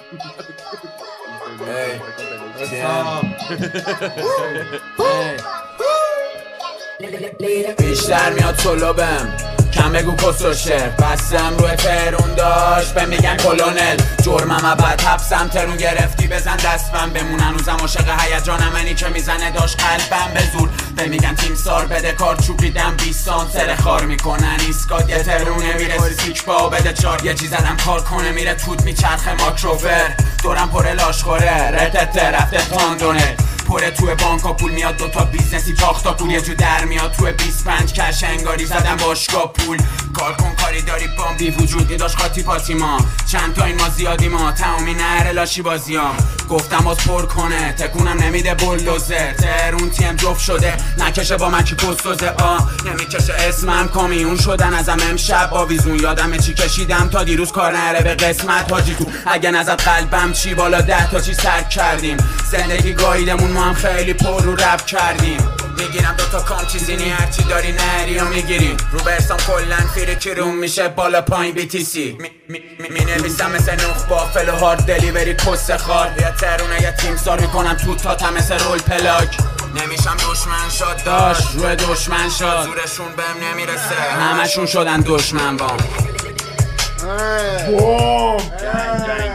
بیشتر میاد طلبم کم بگو کس و شعر بستم روی ترون داشت به میگن کلونل جرمم ابد حبسم ترون گرفتی بزن دستم بمون هنوزم عاشق هیجانم منی که میزنه داشت قلبم به زور به میگن تیم سار بده کار چوبیدم 20 سانت سر خار میکنن ایسکاد یه ترونه میره سیک با بده چار یه چیز زدم کار کنه میره توت میچرخه ماکروور دورم پر لاشخوره رتت رفته تاندونه پره توی بانکا پول میاد دوتا بیزنسی تاختا پول یه جو در میاد توی 25 کش انگاری زدم باشگاه پول کار کن کاری داری بام بی وجود نداشت قاطی پاتی ما چند تا این ما زیادی ما تمامی نهر لاشی بازی ها گفتم باز پر کنه تکونم نمیده بلدوزر ترون تیم جفت شده نکشه با من کی پستوزه نمیکشه اسمم کامیون شدن ازم امشب آویزون یادمه چی کشیدم تا دیروز کار نره به قسمت حاجی تو اگه نزد قلبم چی بالا 10 تا چی سرک کردیم زندگی گاییدمون ما هم خیلی پر رو رپ کردیم میگیرم دوتا کام چیزینی هرچی داری نهری و میگیریم رو برسام کلن فیری که روم میشه بالا پایین BTC می نویسم مثل نوخ بافل و هارد دلیوری کس خار یا ترونه یا تیم سار میکنم تو تا مثل رول پلاک نمیشم دشمن شد داشت روی دشمن شد زورشون بهم نمیرسه همشون شدن دشمن بام